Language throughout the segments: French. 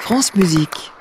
France Musique.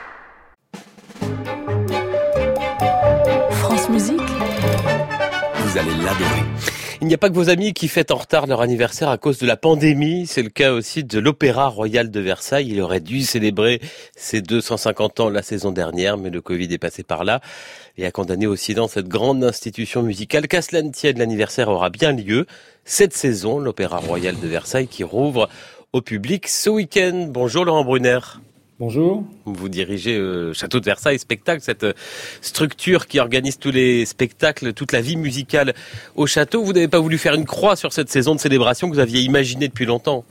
France Musique. Vous allez l'adorer. Il n'y a pas que vos amis qui fêtent en retard leur anniversaire à cause de la pandémie. C'est le cas aussi de l'Opéra Royal de Versailles. Il aurait dû célébrer ses 250 ans la saison dernière, mais le Covid est passé par là et a condamné aussi dans cette grande institution musicale. Qu'à cela ne tienne, l'anniversaire aura bien lieu cette saison. L'Opéra Royal de Versailles qui rouvre au public ce week-end. Bonjour Laurent Brunner. Bonjour. Vous dirigez Château de Versailles Spectacle, cette structure qui organise tous les spectacles, toute la vie musicale au château. Vous n'avez pas voulu faire une croix sur cette saison de célébration que vous aviez imaginée depuis longtemps?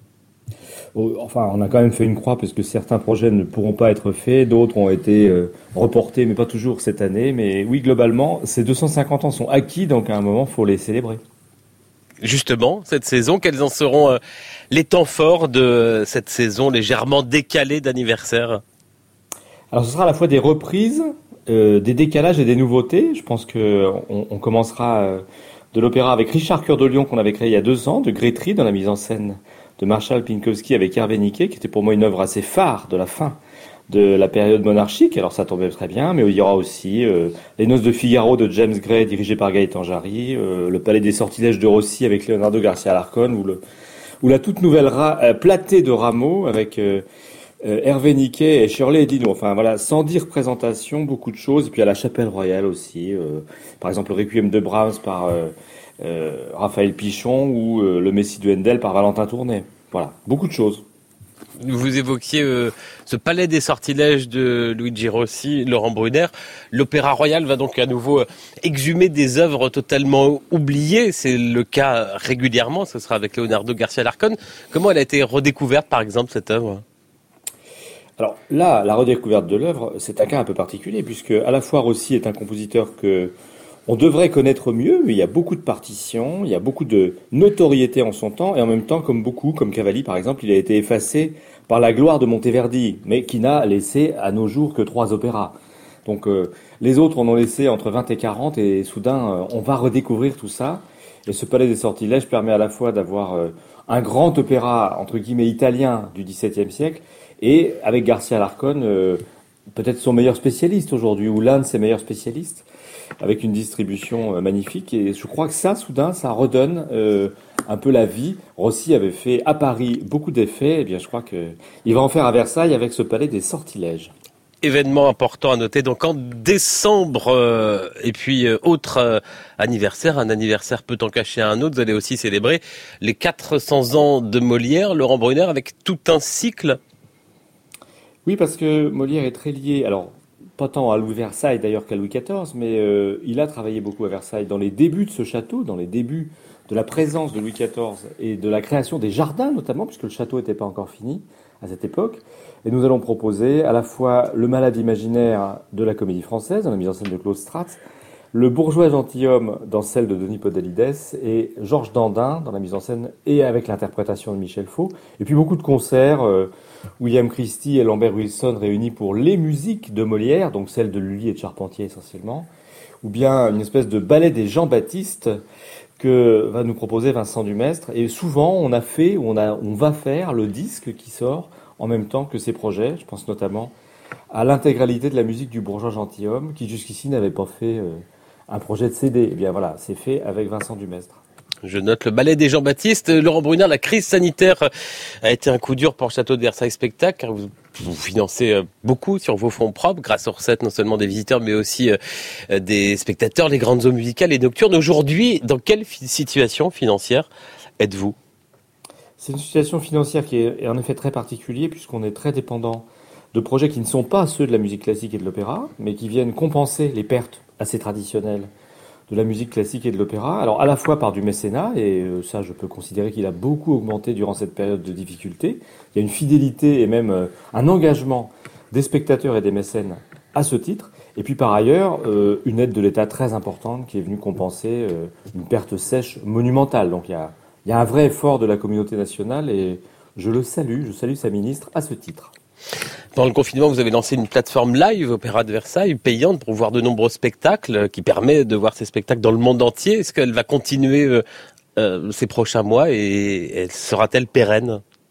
Enfin, on a quand même fait une croix parce que certains projets ne pourront pas être faits, d'autres ont été reportés, mais pas toujours cette année. Mais oui, globalement, ces 250 ans sont acquis, donc à un moment, il faut les célébrer. Justement, cette saison, quels en seront les temps forts de cette saison légèrement décalée d'anniversaire? Alors, ce sera à la fois des reprises, des décalages et des nouveautés. Je pense qu'on commencera de l'opéra avec Richard Cœur de Lion qu'on avait créé il y a 2 ans, de Grétry, dans la mise en scène de Marshall Pinkowski avec Hervé Niquet, qui était pour moi une œuvre assez phare de la fin de la période monarchique. Alors ça tombait très bien, mais il y aura aussi Les Noces de Figaro de James Gray, dirigé par Gaëtan Jarry, Le Palais des Sortilèges de Rossi avec Leonardo Garcia Alarcón, ou la toute nouvelle Platée de Rameau avec Hervé Niquet et Shirley Edino. Enfin voilà, sans dire présentation, beaucoup de choses. Et puis à la Chapelle Royale aussi, par exemple le Requiem de Brahms par Raphaël Pichon ou le Messie de Handel par Valentin Tournet. Voilà, beaucoup de choses. Vous évoquiez ce palais des sortilèges de Luigi Rossi, Laurent Brunner. L'Opéra Royal va donc à nouveau exhumer des œuvres totalement oubliées. C'est le cas régulièrement, ce sera avec Leonardo Garcia Alarcón. Comment elle a été redécouverte, par exemple, cette œuvre ? Alors là, la redécouverte de l'œuvre, c'est un cas un peu particulier, puisque à la fois Rossi est un compositeur que on devrait connaître mieux, mais il y a beaucoup de partitions, il y a beaucoup de notoriété en son temps, et en même temps, comme Cavalli par exemple, il a été effacé par la gloire de Monteverdi, mais qui n'a laissé à nos jours que 3 opéras. Donc les autres en ont laissé entre 20 et 40, et soudain, on va redécouvrir tout ça. Et ce Palais des Sortilèges permet à la fois d'avoir un grand opéra, entre guillemets, italien du XVIIe siècle, et avec Garcia Alarcón, peut-être son meilleur spécialiste aujourd'hui, ou l'un de ses meilleurs spécialistes, avec une distribution magnifique. Et je crois que ça, soudain, ça redonne un peu la vie. Rossi avait fait à Paris beaucoup d'effets. Eh bien, je crois qu'il va en faire à Versailles avec ce Palais des Sortilèges. Événement important à noter, donc en décembre, et puis autre anniversaire, un anniversaire peut en cacher un autre, vous allez aussi célébrer les 400 ans de Molière, Laurent Brunner, avec tout un cycle. Oui, parce que Molière est très lié, alors pas tant à Louis Versailles d'ailleurs qu'à Louis XIV, mais il a travaillé beaucoup à Versailles dans les débuts de ce château, dans les débuts de la présence de Louis XIV et de la création des jardins notamment, puisque le château n'était pas encore fini à cette époque. Et nous allons proposer à la fois Le Malade imaginaire de la Comédie Française, dans la mise en scène de Claude Stratz, Le Bourgeois gentilhomme dans celle de Denis Podalides, et Georges Dandin dans la mise en scène et avec l'interprétation de Michel Faux. Et puis beaucoup de concerts, William Christie et Lambert Wilson réunis pour les musiques de Molière, donc celles de Lully et de Charpentier essentiellement, ou bien une espèce de ballet des Jean-Baptiste que va nous proposer Vincent Dumestre. Et souvent on va faire le disque qui sort en même temps que ces projets. Je pense notamment à l'intégralité de la musique du Bourgeois gentilhomme, qui jusqu'ici n'avait pas fait un projet de CD. Eh bien voilà, c'est fait avec Vincent Dumestre. Je note le ballet des Jean-Baptiste. Laurent Brunner, la crise sanitaire a été un coup dur pour le Château de Versailles Spectacle, car vous financez beaucoup sur vos fonds propres, grâce aux recettes non seulement des visiteurs, mais aussi des spectateurs, les grandes eaux musicales et nocturnes. Aujourd'hui, dans quelle situation financière êtes-vous ? C'est une situation financière qui est en effet très particulière, puisqu'on est très dépendant de projets qui ne sont pas ceux de la musique classique et de l'opéra, mais qui viennent compenser les pertes assez traditionnelles de la musique classique et de l'opéra. Alors à la fois par du mécénat, et ça je peux considérer qu'il a beaucoup augmenté durant cette période de difficulté. Il y a une fidélité et même un engagement des spectateurs et des mécènes à ce titre. Et puis par ailleurs, une aide de l'État très importante qui est venue compenser une perte sèche monumentale. Donc il y a un vrai effort de la communauté nationale, et je salue sa ministre à ce titre. Pendant le confinement, vous avez lancé une plateforme live, Opéra de Versailles, payante pour voir de nombreux spectacles, qui permet de voir ces spectacles dans le monde entier. Est-ce qu'elle va continuer ces prochains mois, et sera-t-elle pérenne ?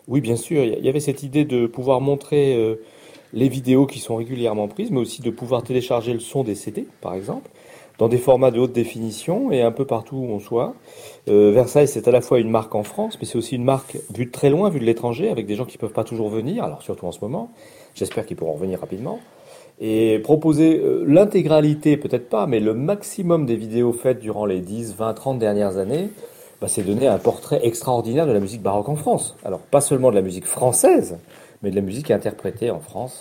Oui, bien sûr, il y avait cette idée de pouvoir montrer les vidéos qui sont régulièrement prises, mais aussi de pouvoir télécharger le son des CD, par exemple, dans des formats de haute définition et un peu partout où on soit. Versailles, c'est à la fois une marque en France, mais c'est aussi une marque vue de très loin, vue de l'étranger, avec des gens qui peuvent pas toujours venir, alors surtout en ce moment. J'espère qu'ils pourront revenir rapidement. Et proposer l'intégralité, peut-être pas, mais le maximum des vidéos faites durant les 10, 20, 30 dernières années, c'est donner un portrait extraordinaire de la musique baroque en France. Alors, pas seulement de la musique française, mais de la musique interprétée en France.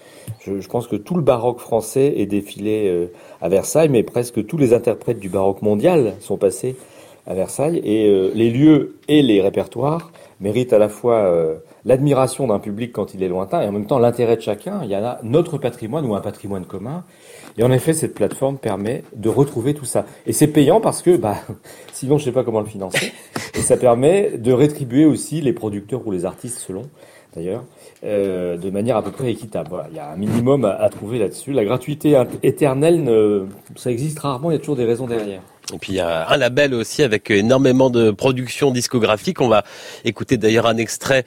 Je pense que tout le baroque français est défilé à Versailles, mais presque tous les interprètes du baroque mondial sont passés à Versailles. Et les lieux et les répertoires méritent à la fois l'admiration d'un public quand il est lointain et en même temps l'intérêt de chacun. Il y a notre patrimoine ou un patrimoine commun. Et en effet, cette plateforme permet de retrouver tout ça. Et c'est payant parce que, sinon je sais pas comment le financer. Et ça permet de rétribuer aussi les producteurs ou les artistes selon, d'ailleurs, de manière à peu près équitable. Voilà, il y a un minimum à trouver là-dessus. La gratuité éternelle, ça existe rarement, il y a toujours des raisons derrière. Et puis il y a un label aussi avec énormément de productions discographiques. On va écouter d'ailleurs un extrait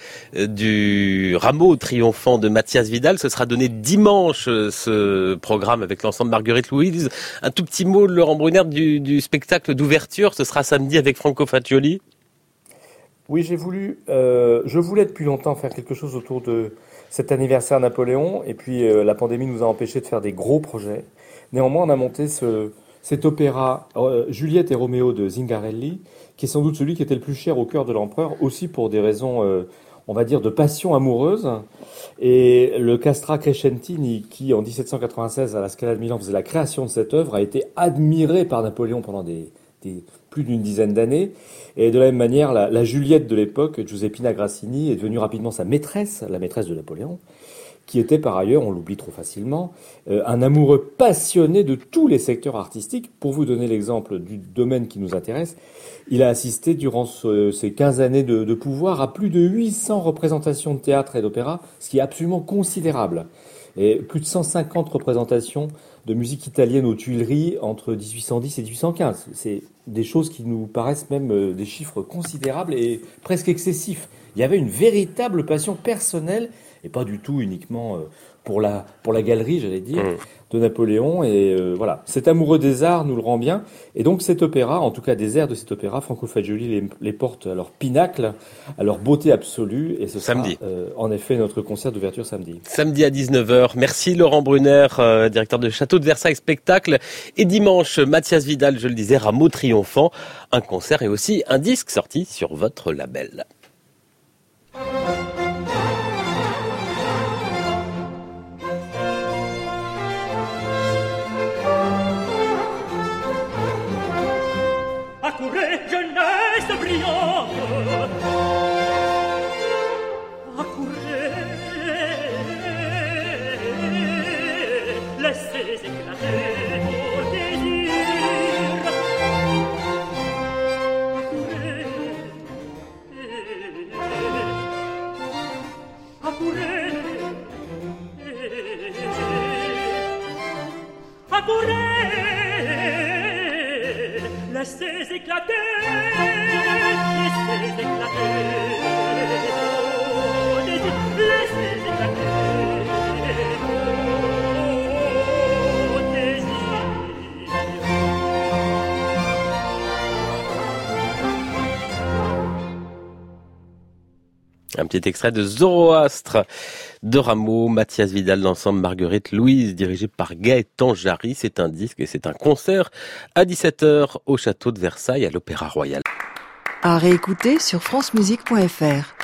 du Rameau triomphant de Mathias Vidal. Ce sera donné dimanche, ce programme avec l'ensemble Marguerite Louise. Un tout petit mot, Laurent Brunner, du spectacle d'ouverture. Ce sera samedi avec Franco Fagioli. Oui, je voulais depuis longtemps faire quelque chose autour de cet anniversaire Napoléon. Et puis la pandémie nous a empêchés de faire des gros projets. Néanmoins, on a monté cet opéra Juliette et Roméo de Zingarelli, qui est sans doute celui qui était le plus cher au cœur de l'empereur, aussi pour des raisons, on va dire, de passion amoureuse. Et le Castra Crescentini, qui en 1796 à la Scala de Milan faisait la création de cette œuvre, a été admiré par Napoléon pendant plus d'une dizaine d'années. Et de la même manière, la Juliette de l'époque, Giuseppina Grassini, est devenue rapidement sa maîtresse, la maîtresse de Napoléon, qui était par ailleurs, on l'oublie trop facilement, un amoureux passionné de tous les secteurs artistiques. Pour vous donner l'exemple du domaine qui nous intéresse, il a assisté durant ces 15 années de pouvoir à plus de 800 représentations de théâtre et d'opéra, ce qui est absolument considérable. Et plus de 150 représentations de musique italienne aux Tuileries entre 1810 et 1815. C'est des choses qui nous paraissent même des chiffres considérables et presque excessifs. Il y avait une véritable passion personnelle et pas du tout uniquement pour la galerie, j'allais dire, de Napoléon. Et voilà, cet amoureux des arts nous le rend bien. Et donc cet opéra, en tout cas des airs de cet opéra, Franco Fagioli les porte à leur pinacle, à leur beauté absolue. Et ce sera en effet notre concert d'ouverture samedi. Samedi à 19h. Merci Laurent Brunner, directeur de Château de Versailles Spectacle. Et dimanche, Mathias Vidal, je le disais, Rameau triomphant. Un concert et aussi un disque sorti sur votre label. Accourez, jeunesse brillante, accourez, laissez éclater vos désirs. Accourez, accourez, accourez, laissez éclater, laissez éclater, oh, laissez éclater, oh, désir. Un petit extrait de Zoroastre de Rameau, Mathias Vidal, l'ensemble Marguerite Louise, dirigé par Gaëtan Jarry. C'est un disque et c'est un concert à 17h au château de Versailles à l'Opéra Royal. À réécouter sur francemusique.fr.